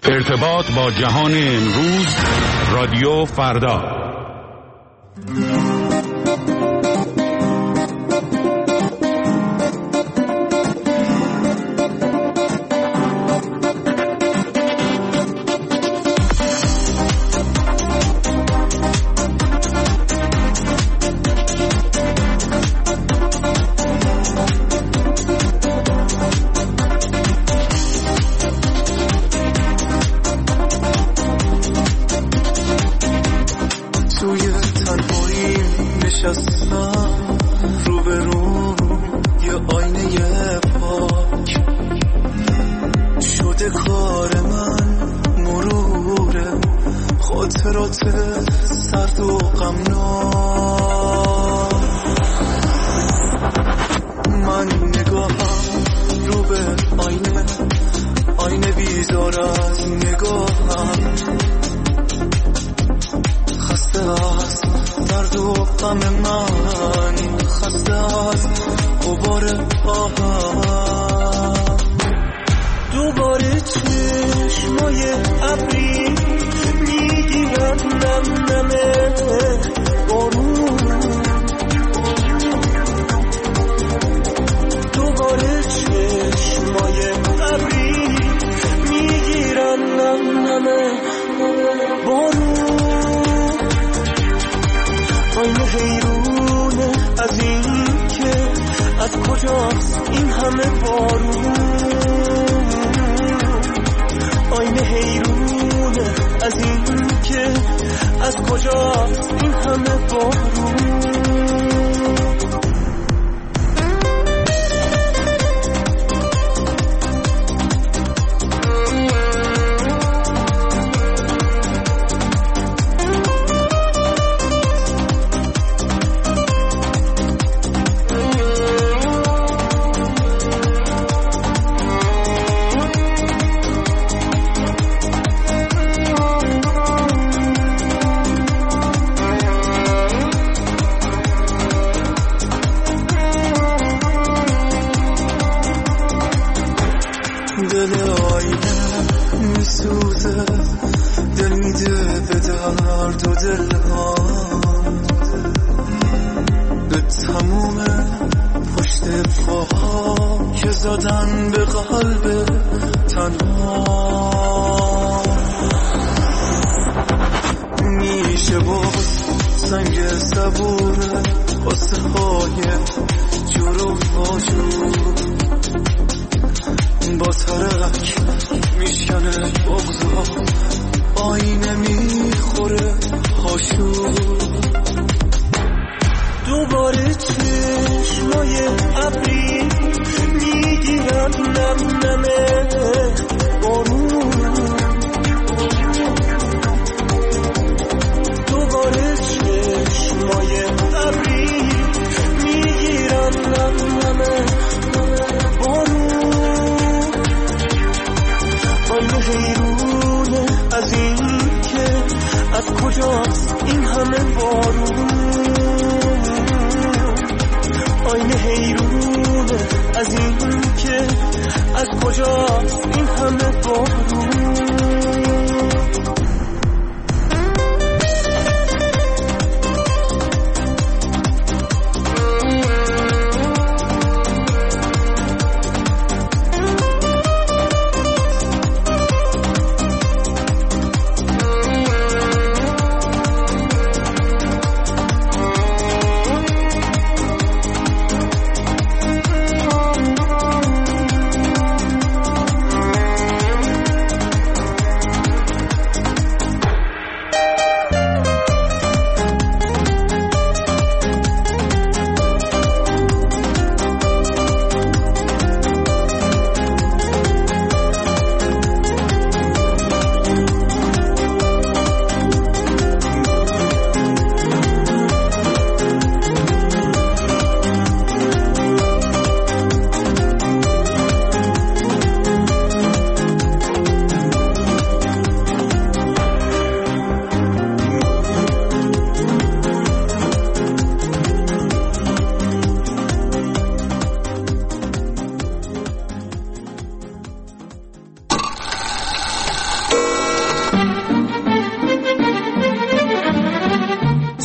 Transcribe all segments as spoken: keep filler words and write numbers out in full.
ارتباط با جهان امروز، رادیو فردا.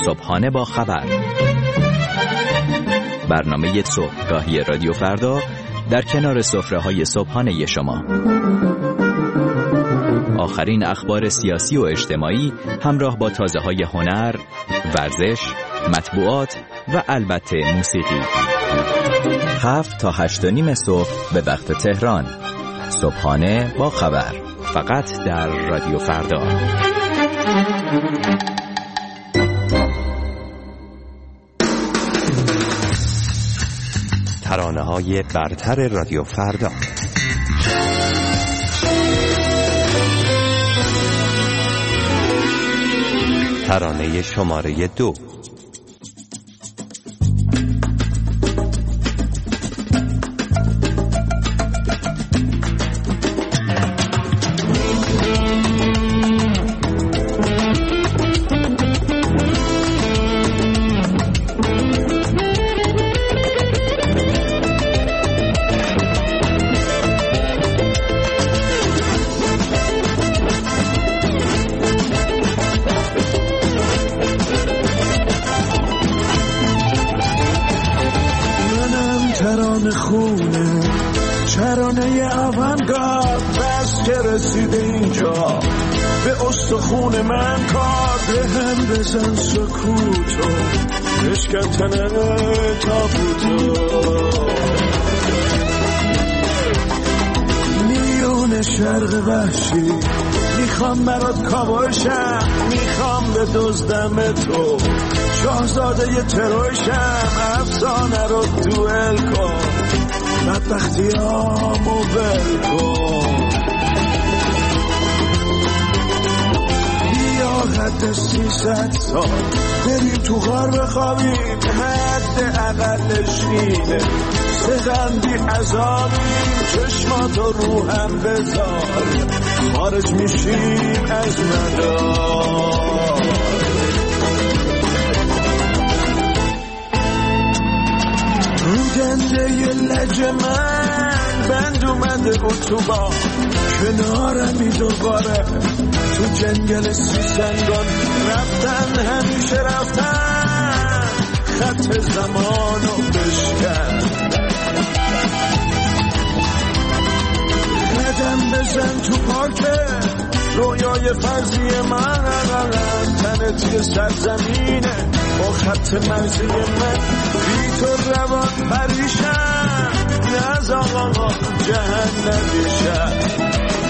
صبحانه با خبر، برنامه صبحگاهی رادیو فردا در کنار سفره‌های صبحانه شما. آخرین اخبار سیاسی و اجتماعی همراه با تازه‌های هنر، ورزش، مطبوعات و البته موسیقی. هفت تا هشت و نیم صبح به وقت تهران. صبحانه با خبر، فقط در رادیو فردا. ترانه‌های برتر رادیو فردا. ترانه شماره دو. ترانه خونه، ترانه آونگارد، بس که رسیده اینجا به استخون من کار. به هم بزن سکوتو، بشکن تنه تابوتو. میون شرق وحشی میخوام برات کابوشم، میخوام به دزدم تو شاهزاده ی تروشم. افسانه رو دوئل کن، بدبختیامو ول کن. بیا حد سیصد سال بریم تو غار بخوابیم، حد اقلش اینه سغندی عذابیم. چشماتو رو هم بذار، خارج میشیم از مدار. گنده ی لج من بند اومده اتوبان، کنارمی دوباره تو جنگل سیسنگان. رفتن همیشه رفتن، خط زمانو بشکن. قدم بزن تو پارکه رویای فرضی من، تنه توی سرزمینه با خط مرزی من. بی تو روان پریشم، نز آقا جهنمی شد.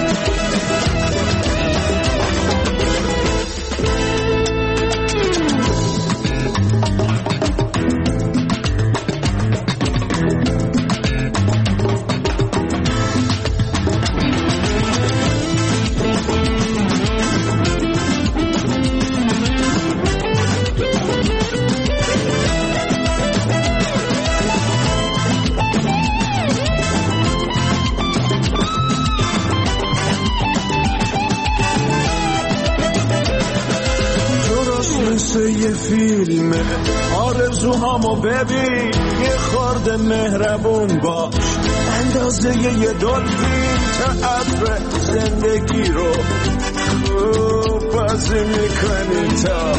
یه فیلم آرزوهامو ببین، یه خورده مهربون باش، اندازه یه دلفین. تئاتر زندگی رو خوب بازی میکنی تا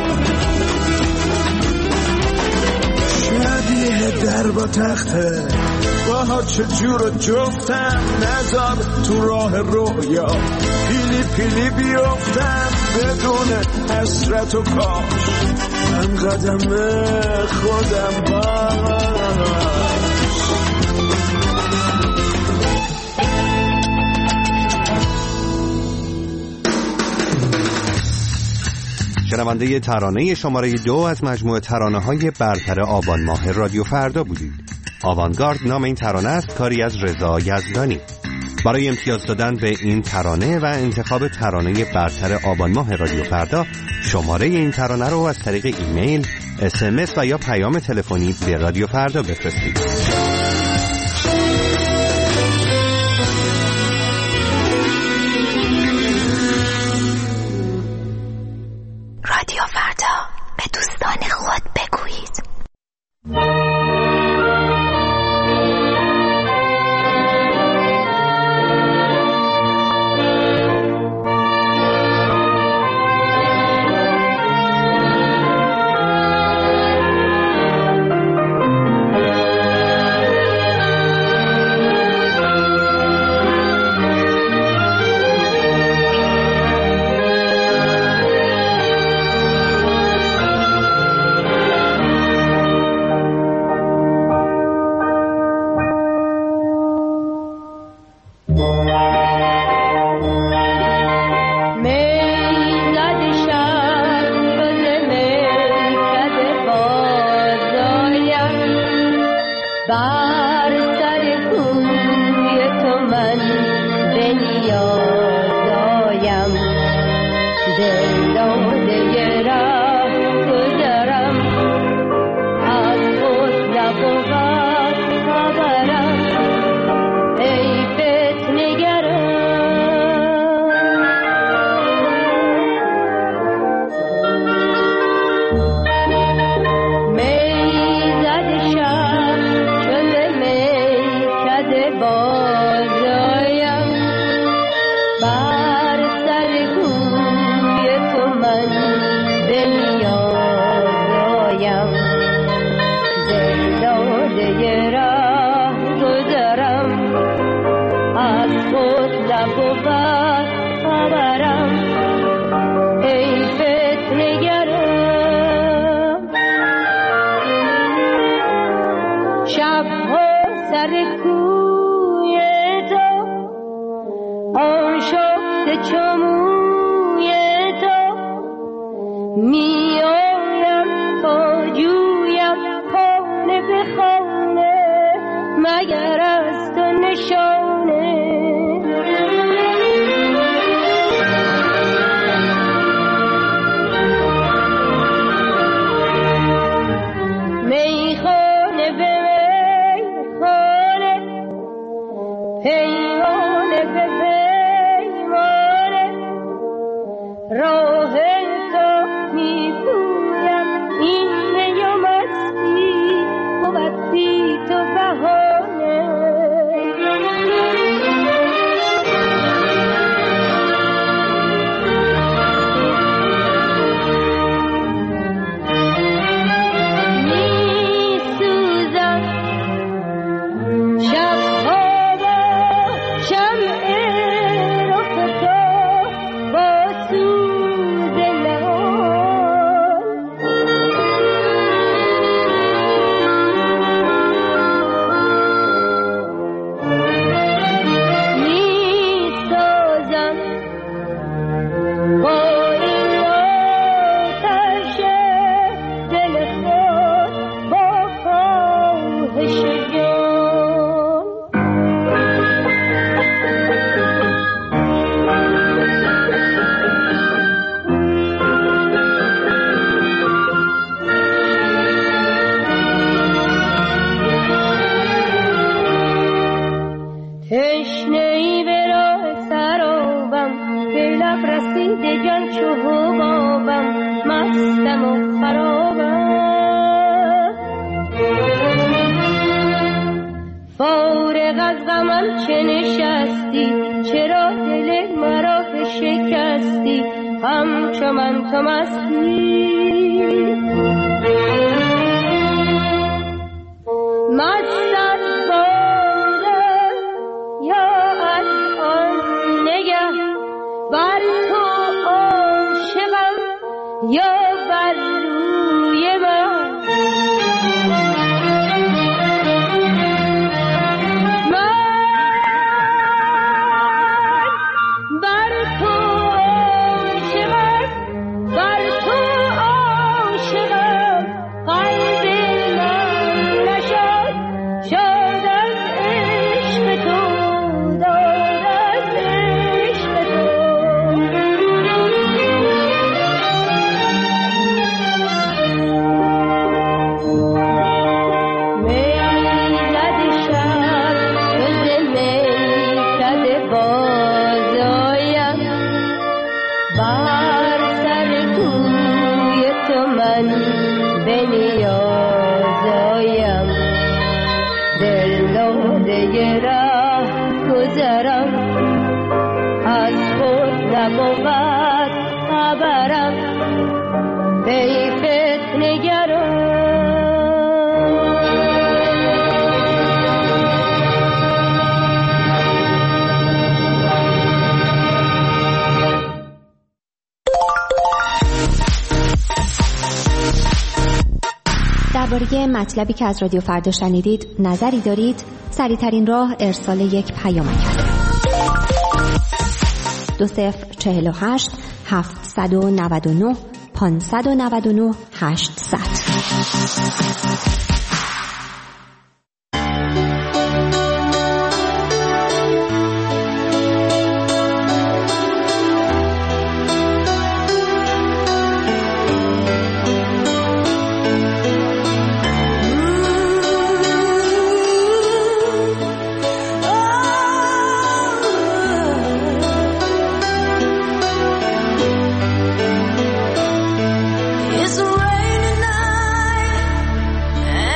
شبیه در با تخته. باها چجور جفتم، نذار تو راه رویا پیلی پیلی بیفتم بدون حسرت و کاش. من قدم خودم باش. شنونده ترانه شماره دو از مجموعه ترانه‌های برتر آبان ماه رادیو فردا بودید. آوانگارد نام این ترانه است، کاری از رضا یزدانی. برای امتیاز دادن به این ترانه و انتخاب ترانه برتر آبان ماه رادیو فردا، شماره این ترانه رو از طریق ایمیل، اس ام اس و یا پیام تلفنی به رادیو فردا بفرستید. رادیو فردا، به دوستان خود بگویید. نبود خبرم ای فتنه‌گرم شب‌ها سر کوی تو آن شد چموی تو میایم تا جویم خانه به خانه مگر از تو نشانه میخانه به میخانه پیمانه به پیمانه راه تو میپویم این می و مستی بود بی تو بهانه میسوزم شبها با شمع رخ تو با سوز نهان میسازم با این آتش دل خود با خواهش جان تشنه‌ای به راه سرابم به لب رسیده جان چو حبابم مستم و خرابم فارغ از غمم چه نشستی چرا دل مرا بشکستی همچو من تو مستی مست از باده یا از آن نگه بر تو عاشقم یا بر روی من من بر تو عاشقم بر تو عاشقم قلب من نشد شاد از عشق تو داد از عشق تو میزد شب روز میکده بازایم بر سر کوی تو من به نیازایم دل داده ره گذرم از خود نبود خبرم ای فتنه‌گرم درباره مطلبی که از رادیو فردا شنیدید نظری دارید؟ سریع‌ترین راه ارسال یک پیامک است. دو صفر چهل و هشت هفتصد و نود و نه پانصد و نود و نه هشتصد. It's raining night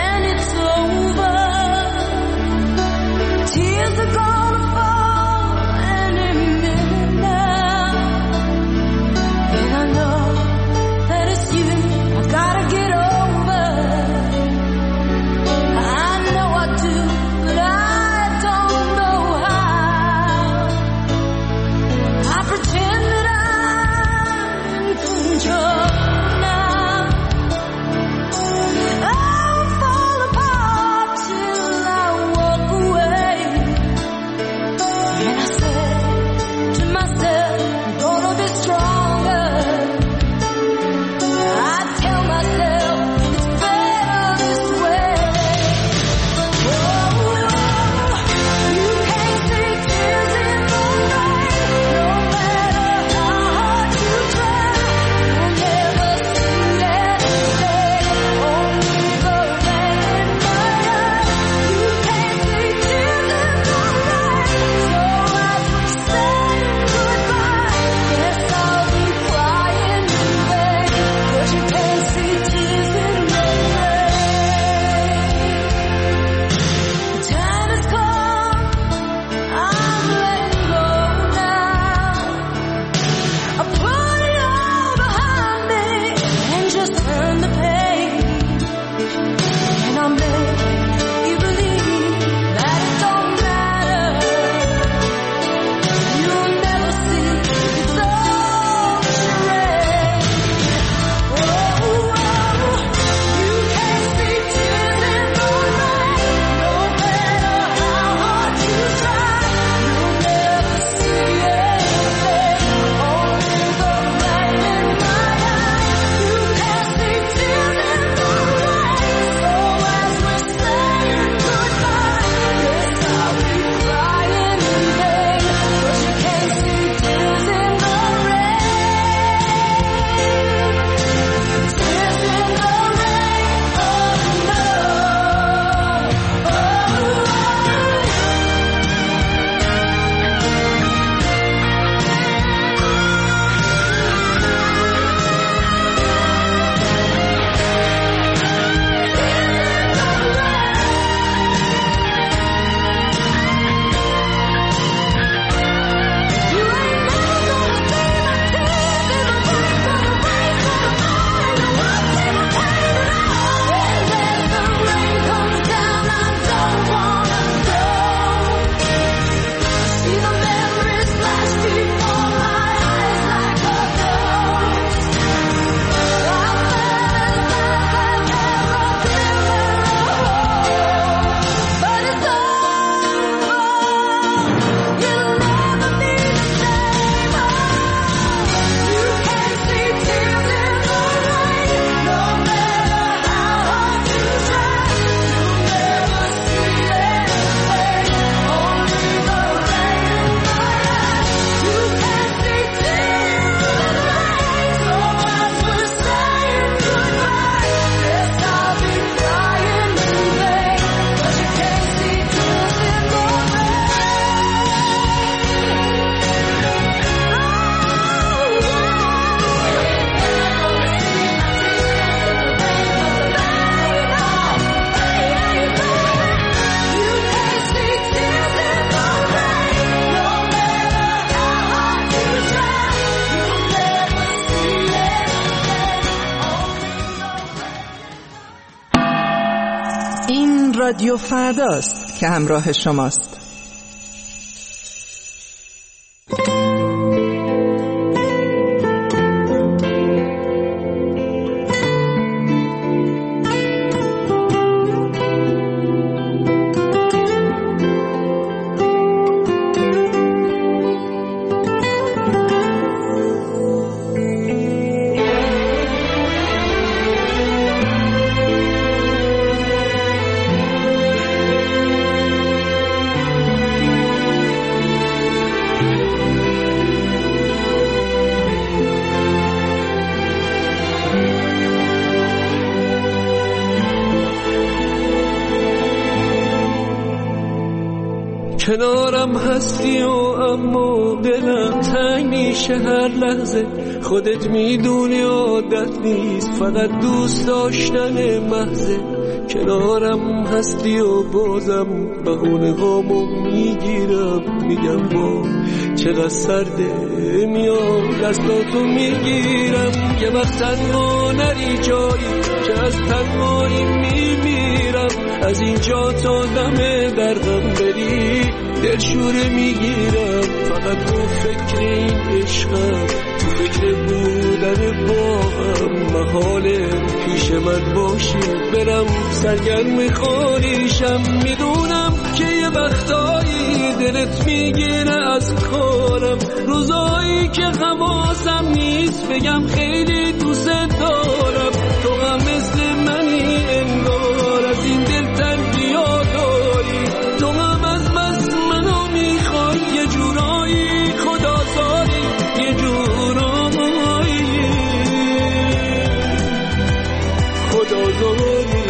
رادیو فرداست که همراه شماست. کنارم هستی و اما دلم تنگ میشه هر لحظه. خودت میدونی عادت نیست، فقط دوست داشتن محضه. کنارم هستی و بازم بهونه هامو میگیرم، میگم با چقدر سرده، میام دستاتو میگیرم. یه وقت تنها نری جایی که از تنهایی میمیرم. از اینجا تا دم درهم بری دلشوره میگیرم. فقط تو فکر این عشقم، تو فکر بودن با هم. محاله پیش من باشی برم سرگرم خالیشم. میدونم که یه وقتایی دلت میگیره از کارم. روزایی که حواسم نیست بگم خیلی دوست دارم. تو هم مثل منی انگار، از این دل تنگیا داری. تو هم از بس منو میخوای، یه جورایی خدا زاری، یه جورایی خدا زاری.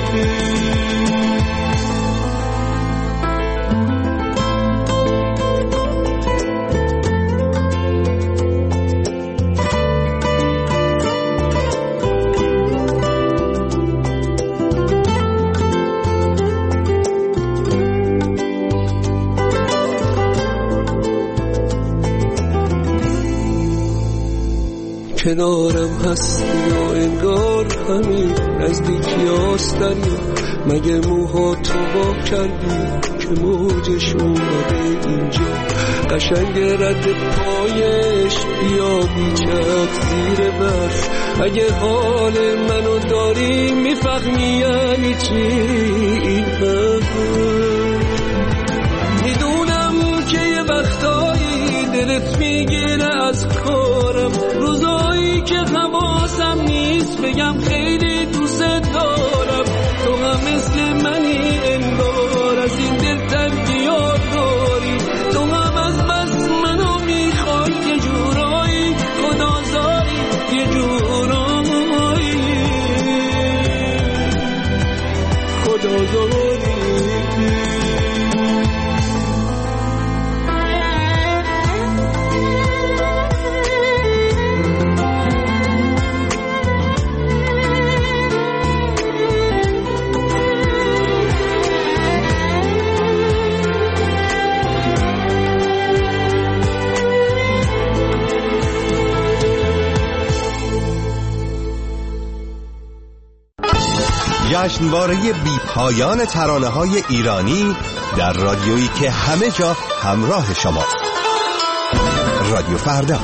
کنارم هستی و انگار همین نزدیکی هستنی. مگه موها تو با کردی که موجش اومده اینجا. قشنگ رد پایش بیا بیچک زیر برف. اگه حال منو داری میفهمی یعنی چی این حرف. میدونم که یه وقتایی دلت میگیره از کارم. روزایی که حواسم نیست بگم خیلی دوست دارم. تو هم مثل منی انگار، از این دل تنگیا داری. تو هم از بس منو میخوای، یه جورایی خدا زاری، یه جورایی خدا زاری. جشنواره بی پایان ترانه‌های ایرانی در رادیویی که همه جا همراه شماست. رادیو فردا.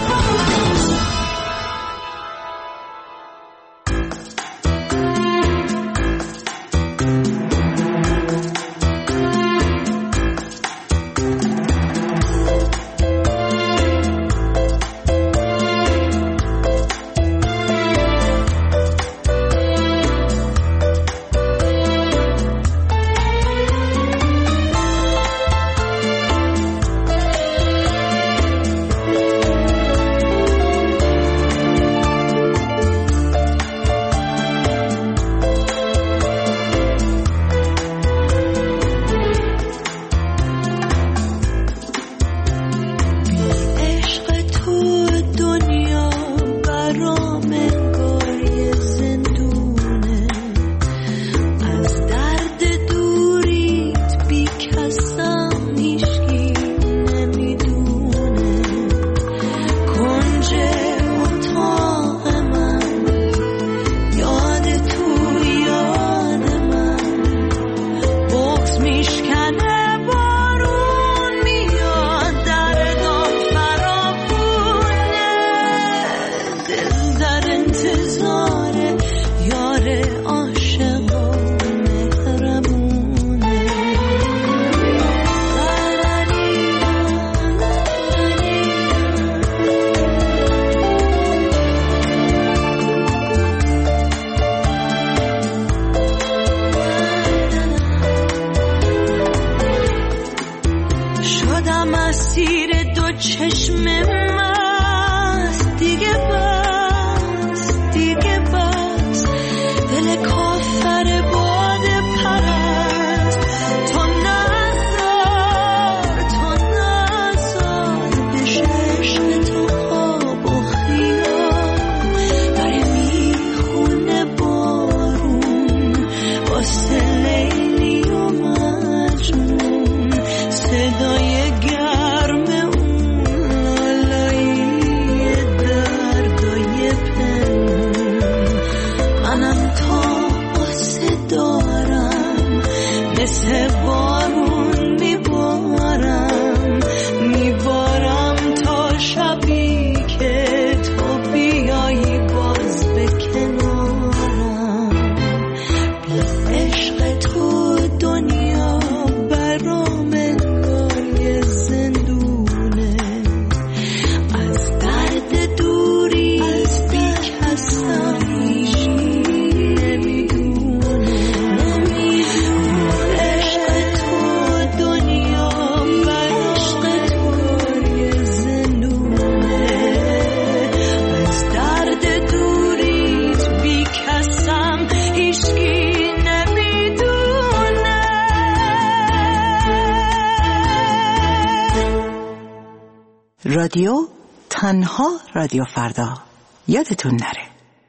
رادیو، تنها رادیو فردا. یادتون نره.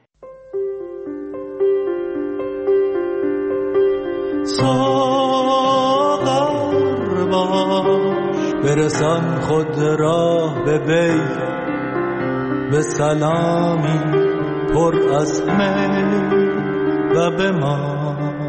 ساغر باش برسان خود را به وی، به سلامی پر از می و به ما.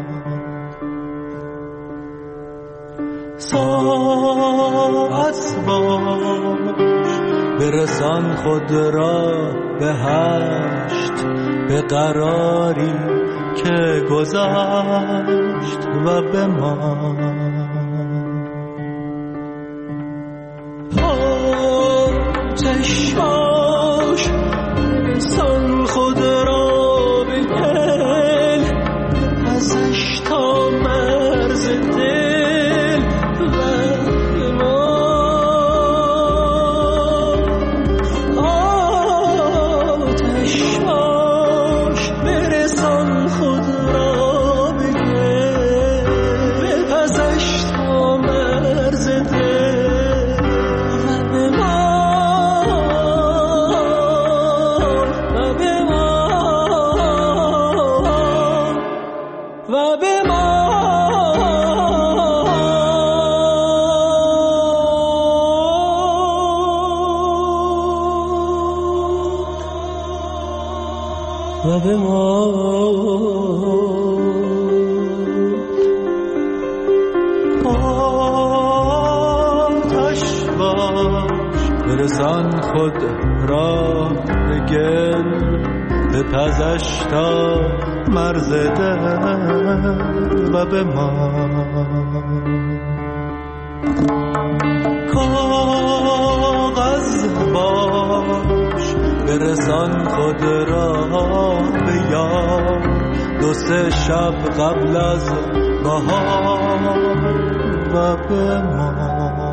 ساعت باش برسان خود را به هشت، به قراری که گذشت و به ما. آتش باش برسان خود را به گل، ازش تا مرز دل و به ما. آتش باش برسان خود را به گل، ازش تا مرز دل و به ما. و به ما آتش باش برسان خود را به گل، به پزش تا مرز دل و به ما. کاغذ باش برسان خود را به یار، دو سه شب قبل از بهار و به ما.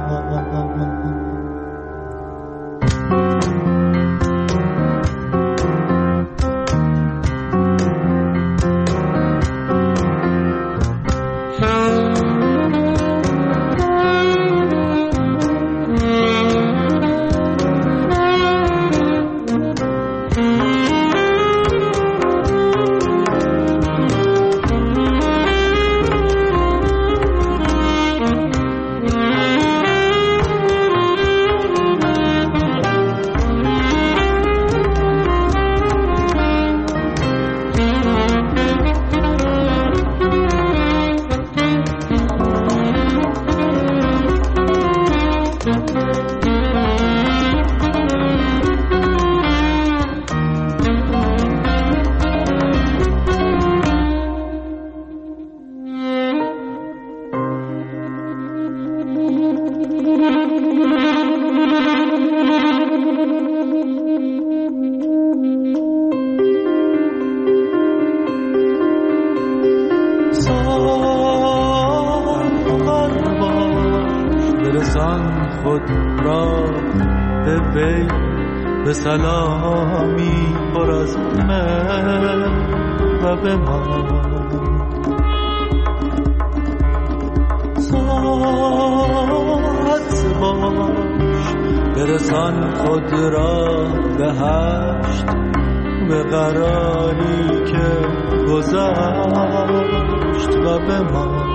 به سلامی پر از من و به ما. ساعت باش برسان خود را به هشت، به قراری که گذشت و به ما.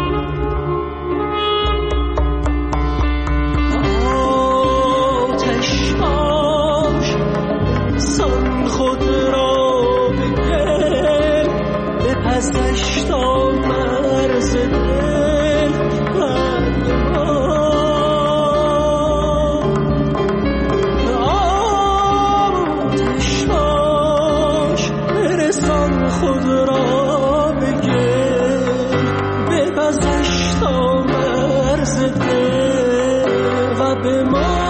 خود را بگل، به پسش تا مرز دل و به ما. آتش باش برسان خود را بگل، به پسش تا مرز دل و به ما.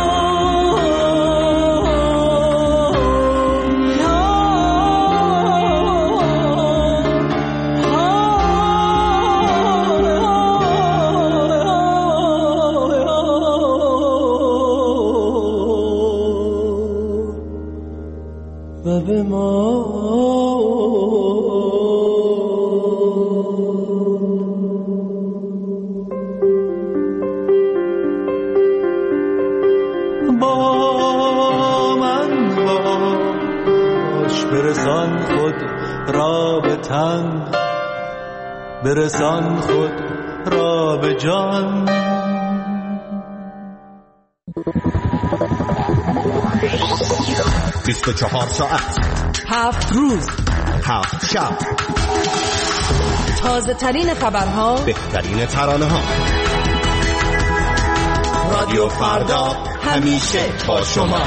و به ما با را به تن، برسان خود را به جان. بیست و چهار ساعت، هفت روز، هفت شب، تازه ترین خبرها، بهترین ترانه ها. رادیو فردا همیشه با شما.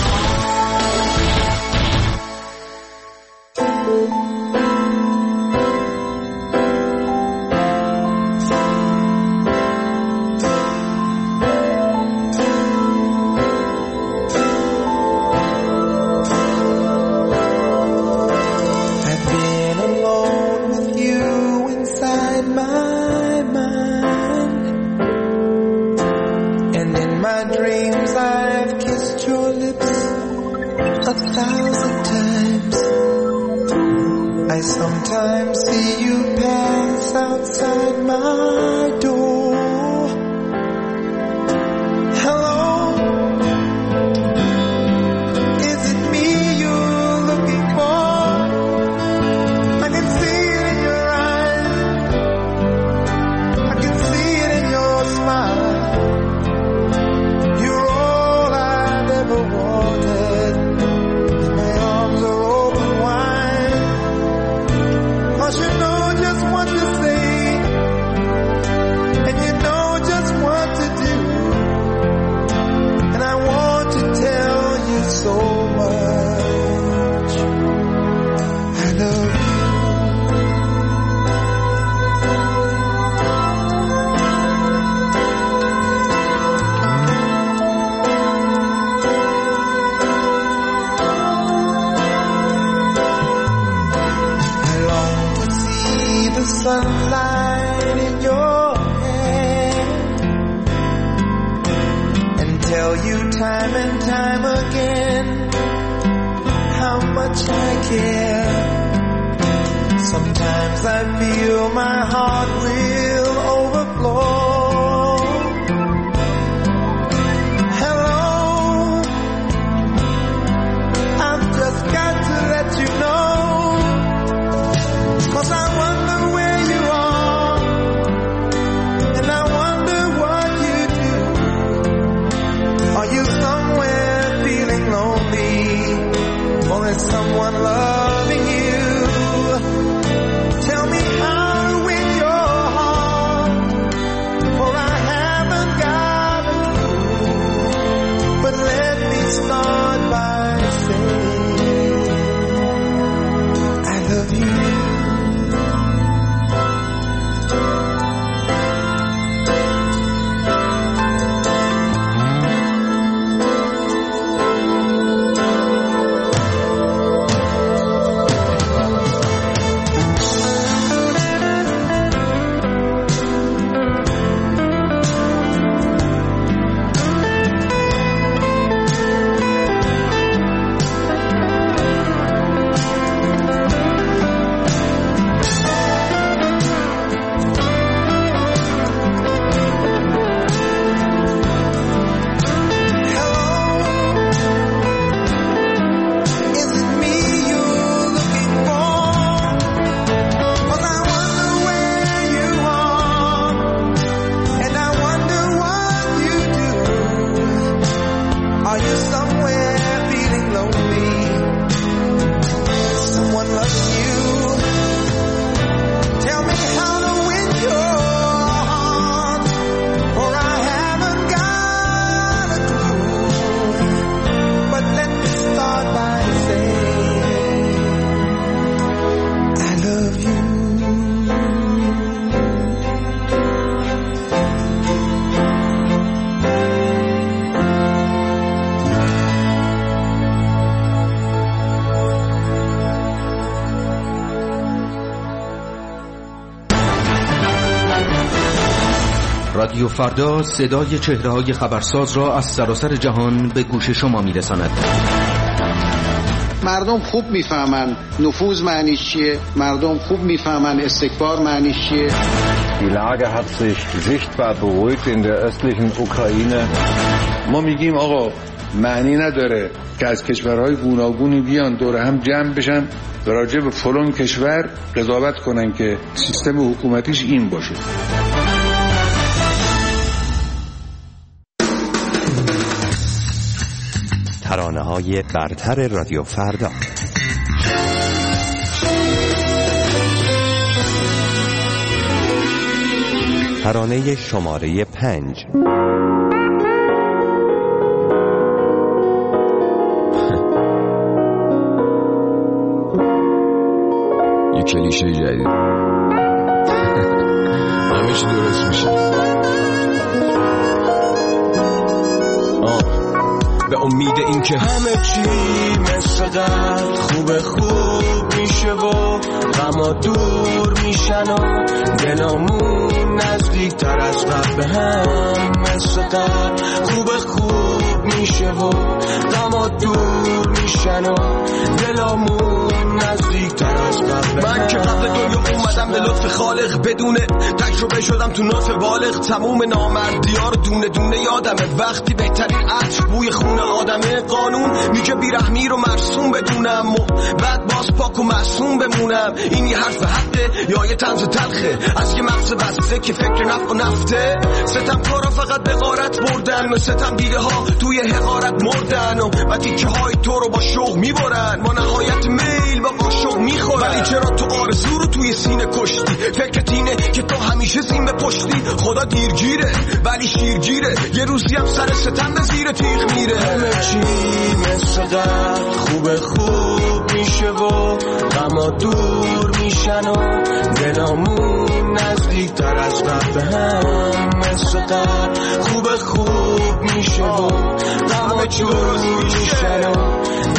رادیو فردا صدای چهره‌های خبرساز را از سراسر جهان به گوش شما می‌رساند. مردم خوب میفهمن نفوذ معنیش چیه، مردم خوب میفهمن استکبار معنیش چیه. Die Lage hat sich sichtbar beruhigt in der östlichen Ukraine. ما میگیم آقا معنی نداره که از کشورهای گوناگونی بیان دور هم جمع بشن و راجع به فلان کشور قضاوت کنن که سیستم حکومتیش این باشه. ترانه‌های برتر رادیو فردا. ترانه شماره پنج. یه کلیشه جدید. همه چی درست میشه. به امید این که همه چی مثل قبل خوب خوب میشه و غما دور میشن و دلامون نزدیک تر از قبل به هم مثل قبل خوب خوب میشه و غما دور میشن و دلامون نزدیک تر از قبل. من که قبل دنیا اومدم به لطف خالق بدون تجربه شدم تو نطفه بالغ. تموم نامردی‌ها رو دونه دونه یادمه وقتی بهترین عطر بوی خون آدمه. قانون میگه بیرحمی رو مرسوم بدونم و بعد باز پاک و معصوم بمونم. این یه حرف حقه یا یه طنز تلخه از یه مغز بسته که فکر نفع و نفته. ستم کارا فقط به غارت بردن و ستم دیده ها توی حقارت مردن و و تیکه های تو رو با شوق میبرن. ما نهایت میل با قاشق میخورن. ولی چرا تو آرزو رو توی سینه کشتی؟ فکرت اینه که تو همیشه زین به پشتی. خدا دیرگیره ولی شیرگیره. یه روزی هم سر ستم به زیر تیغ میره. همه چی مثل قبل خوب خوب میشه و غما دور میشن و دلامون نزدیک تر از قبل هم مثل قبل خوب خوب میشه و غما دور میشن و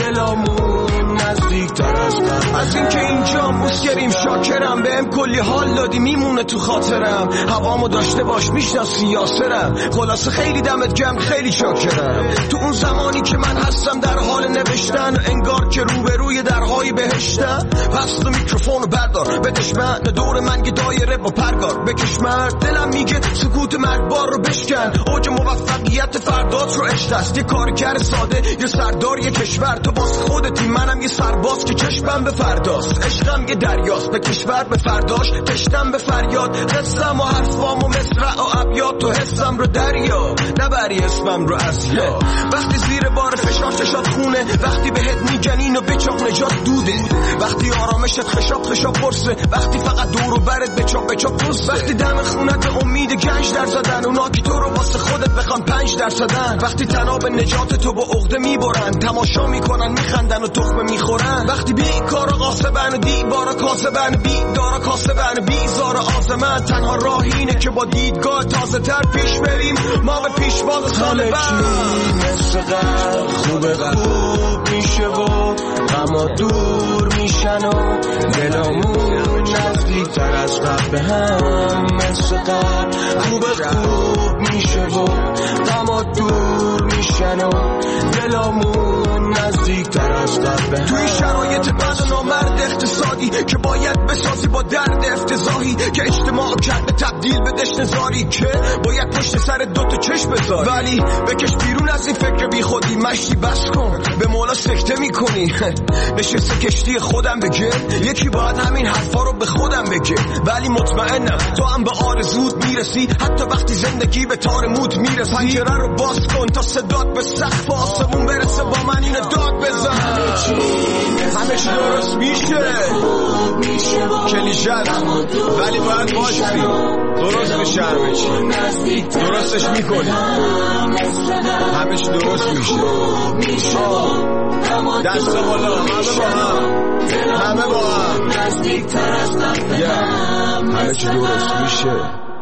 دلامون نزدیک تر از قبل. از این که اینجا مسکریم شاکرم بهم کلی حال دادی میمونه تو خاطرم. هوامو داشته باش میشناسی یاسرم. خلاصه خیلی دمت گرم خیلی شاکرم. تو اون زمانی که من هستم در حال نوشتن انگار که روبروی درهای بهشتم. پس تو میکروفونو بردار بدش من دور من یه دایره با پرگار بکش مرد. دلم میگه سکوت مرگبار رو بشکن. اوج موفقیت فردات رو اشتست. یه کارگر ساده یه سردار یه کشور. تو باز خودتی منم یه سرباز که چشمم به فرداست. عشقم یه دریاست به کشور به فرداش کشتم به فریاد. قصم و حرفام و مصرع و ابیات تو حسم رو دریا نبری اسمم رو اصلا. وقتی زیر بار فشار چشات خونه وقتی بهت میگن اینو بچاق نجات دوده. وقتی آرامشت خشاب خشاب برسه وقتی فقط دور و برت بچاق بچاق پرسه. وقتی دم خونت به امید گنج در زدن اونا که تو رو واسه خودت بخوان پنج در زدن. وقتی تناب نجات تو با عقده میبرن تماشا میکنن میخندن و تخمه میخورن. وقتی بیکارا قاسبن دیوارا کاسبن بیدارا کاسبن بیزار آزمن. تنها راه اینه که با دیدگاه تازه تر پیش بریم ما به پیش باز سال بعد. مثل قبل خوب خوب میشه و غما دور میشن و دلامون نزدیک تر از قبل به هم مثل قبل خوب خوب میشه و غما دور میشن و دلامون نزدیک تر از قبل. توی شرایط بد و نامرد اقتصادی که باید بسازی با درد افتضاحی که اجتماع کرده تبدیل به دشت نزاری که باید پشت سر دوتا چشم بذاری. ولی بکش بیرون از این فکر بی خودی مشتی بس کن به مولا سکته میکنی. نشسته کشتی خودم بگه یکی باید همین حرفا رو به خودم بگه. ولی مطمئنم تو هم به آرزوت میرسی حتی وقتی زندگی به تار موت میرسی. پنجره رو باز کن تا صدات به سقف آسمون برسه با من اینو داد بزن. همه چی درست میشه کلیشه ولی باید باشی درست میشه. همه چی درستش میکنی همه چی درست میشه. دست بالا همه با هم همه با هم همه چی درست میشه.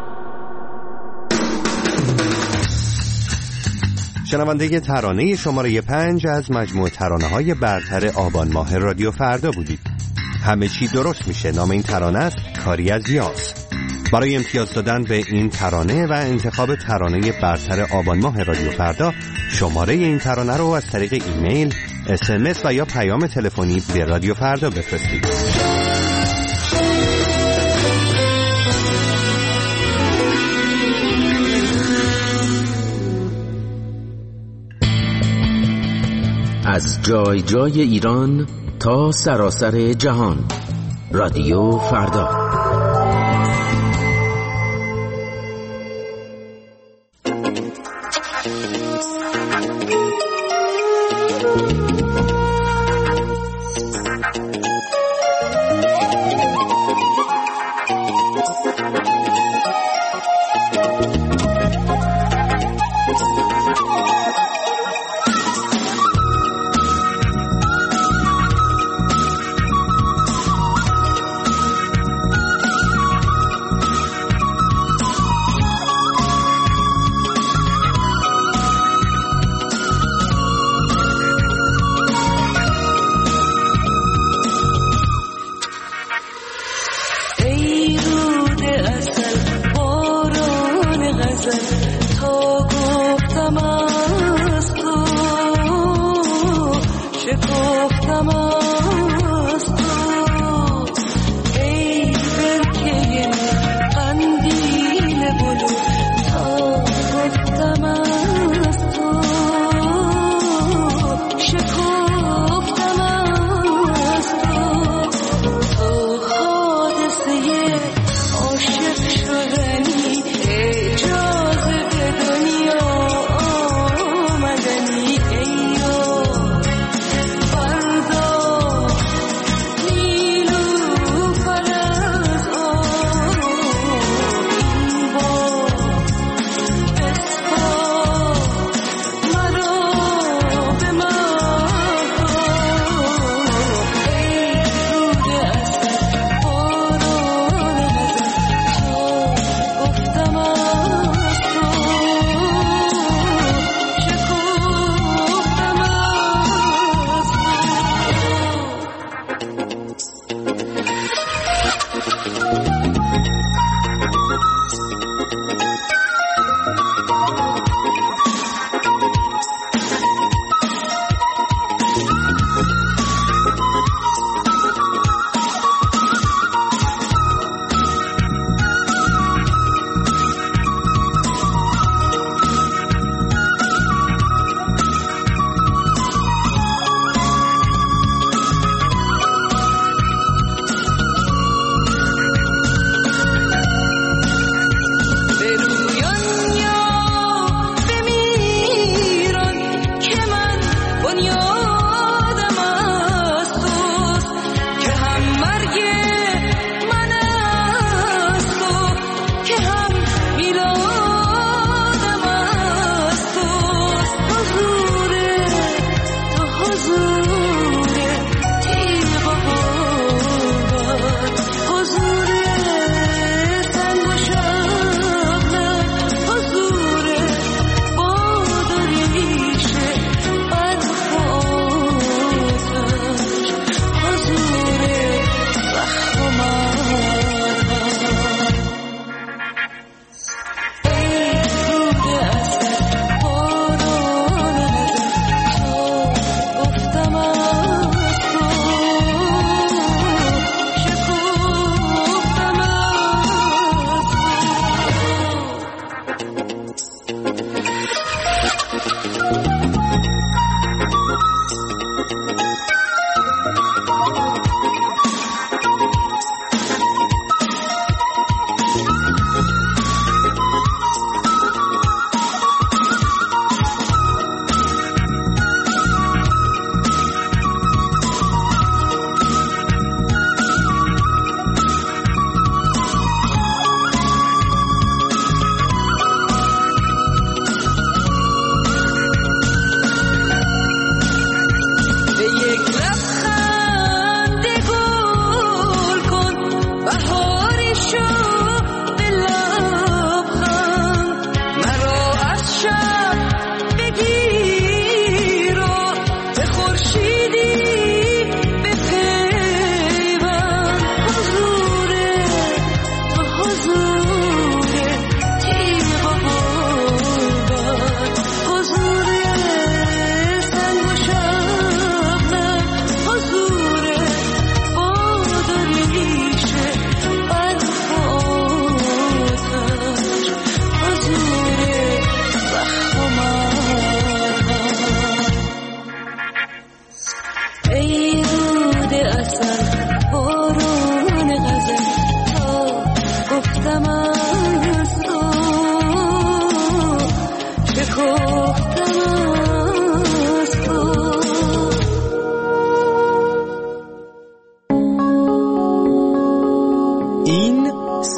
شنونده ترانه شماره پنج از مجموعه ترانه‌های برتر آبان ماه رادیو فردا بودید. همه چی درست میشه نام این ترانه است کاری از یاس. برای امتیاز دادن به این ترانه و انتخاب ترانه برتر آبان ماه رادیو فردا شماره این ترانه رو از طریق ایمیل، اس ام اس و یا پیام تلفنی به رادیو فردا بفرستید. از جای جای ایران تا سراسر جهان. رادیو فردا.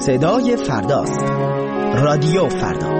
صدای فرداست. رادیو فردا.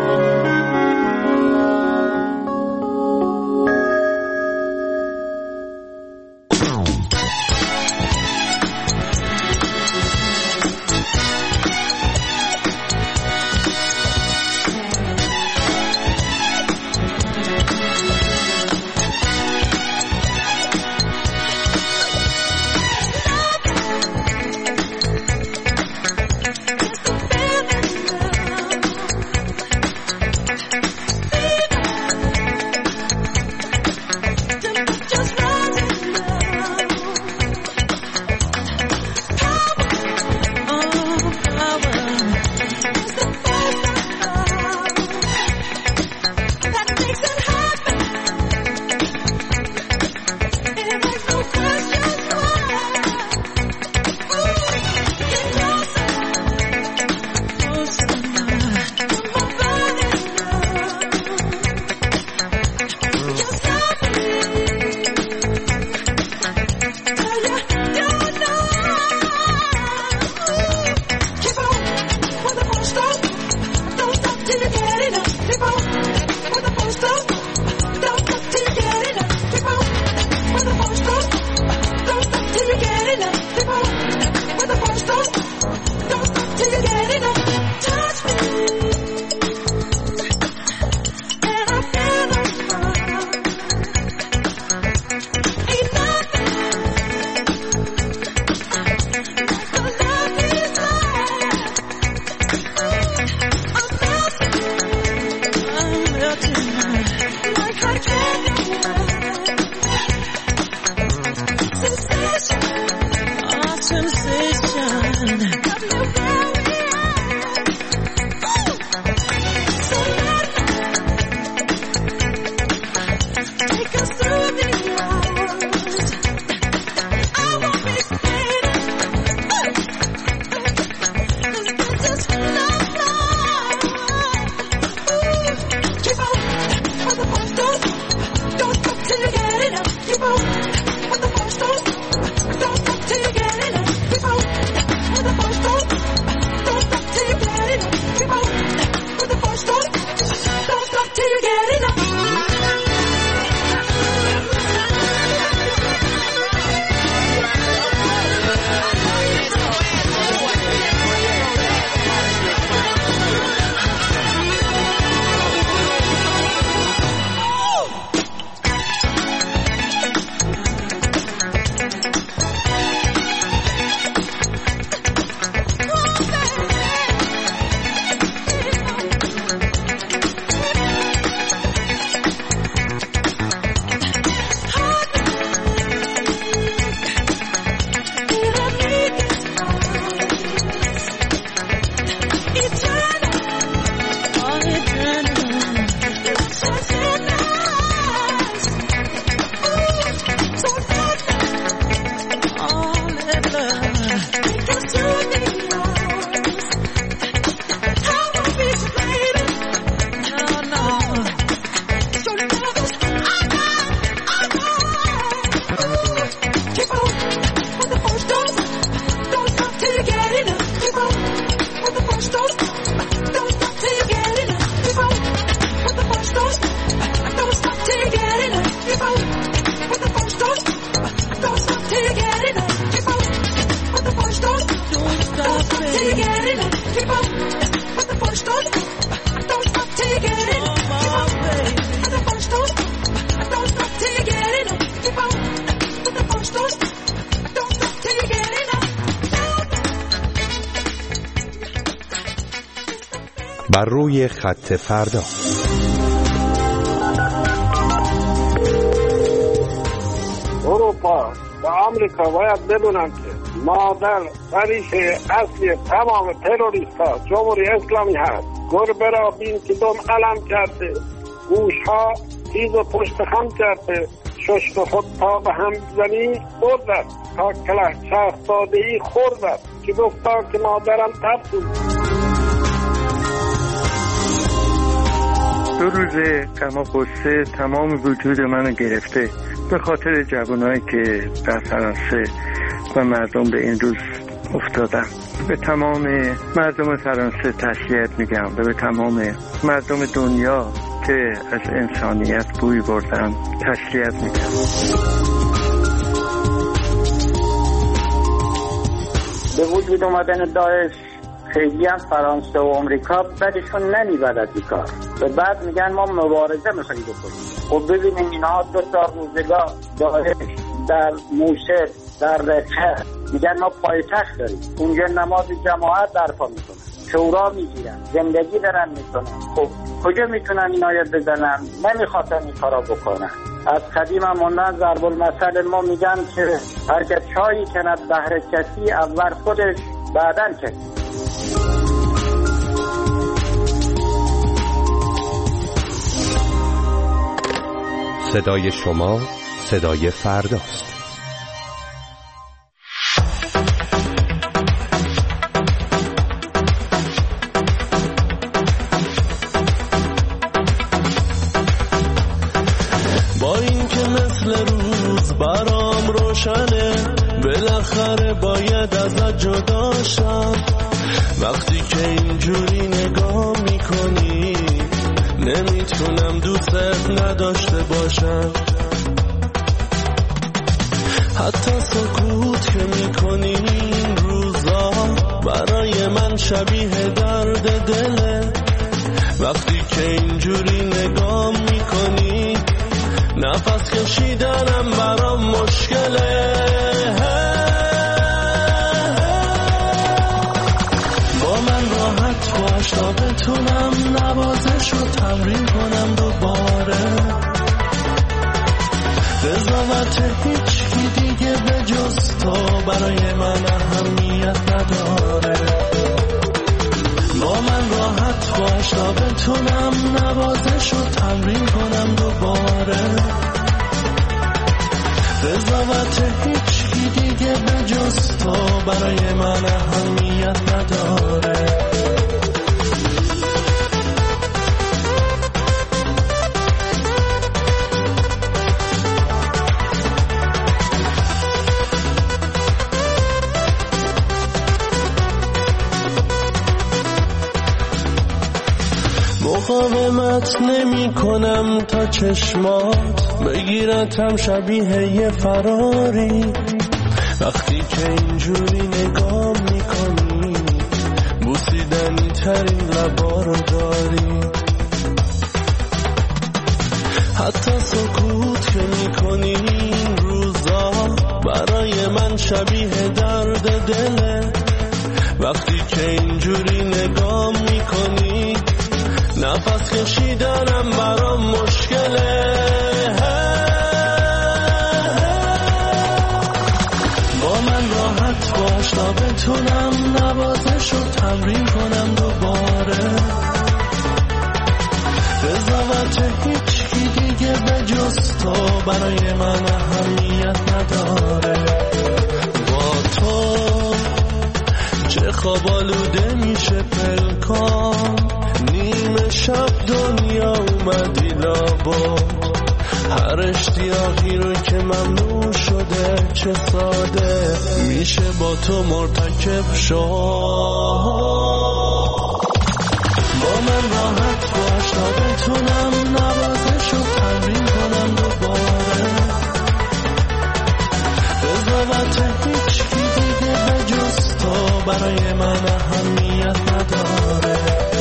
بر روی خط فردا. اروپا و آمریکا باید بدونن که مادر ریشه اصلی تمام تروریست ها جمهوری اسلامی هست. گربه را بین که دم علم کرده، گوش ها تیز و پشت خم کرده، ششت خود تا به هم زنی بردد، تا کله شخص دادهی خوردد که گفتا که مادرم ترسید. دو روزه غم و غصه تمام وجود منو گرفته به خاطر جوانایی که در فرانسه و مردم به این روز افتادم. به تمام مردم فرانسه تسلیت میگم و به تمام مردم دنیا که از انسانیت بوی بردن تسلیت میگم. به وجود اومدن داعش خیلی هم فرانسه و امریکا بدشون نمیبرد از این کار و بعد میگن ما مبارزه میخوایم بکنیم. خب ببینیم اینها دو تا روزگار داعش در موشل در رقه میگن ما پایتخت داریم، اونجا نماز جماعت برپا میکنن، شورا میگیرن، زندگی دارن میکنن. خب کجا میتونن این آیت بزنن؟ نمیخواستن این کارا بکنن. از قدیم هم موندن ضرب المثل ما میگن که هر که چایی کند بهر کسی اول خودش بعدن کسی. صدای شما صدای فرداست. با این که مثل روز برام روشنه بالاخره باید ازت جدا شم. وقتی که اینجوری نگاه میکنی نمیتونم دوست نداشته باشم. حتی سکوت که میکنی این روزا برای من شبیه درد دله. وقتی که اینجوری نگاه میکنی نفس کشیدنم برام مشکله. با من راحت باش تا بتونم نوازش رو تمرین کنم دوباره. قضاوت هیچ کی دیگه به جز تو برای من اهمیت نداره. با من راحت باش تا بتونم نوازش رو تمرین کنم دوباره. قضاوت هیچ کی دیگه به جز تو برای من اهمیت نداره. مقاومت نمی کنم تا چشمات بگیرتم شبیه یه فراری. وقتی که اینجوری نگاه می کنی بوسیدنی ترین لبا رو داری. حتی سکوت که می کنی این روزا برای من شبیه درد دله. وقتی که اینجوری نگاه می کنی نفس کشیدنم برام مشکله. با من راحت باش تا بتونم نوازش رو تمرین کنم دوباره. قضاوت هیچ کی دیگه به جز تو برای من اهمیت نداره. با تو چه خواب آلوده میشه پلکان. نیمه شب دنیا اومدی لابد. هر اشتیاقی رو که ممنوع شده چه ساده میشه با تو مرتکب شد. با من راحت باش تا بتونم نوازش رو تمرین کنم دوباره. قضاوت هیچ کی دیگه به جز تو برای من اهمیت نداره.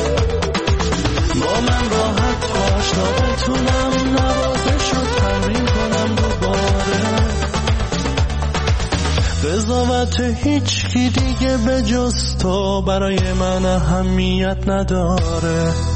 با من راحت باش تا بتونم نوازش رو تمرین کنم دوباره. قضاوت هیچ کی دیگه به جز تو برای من اهمیت نداره.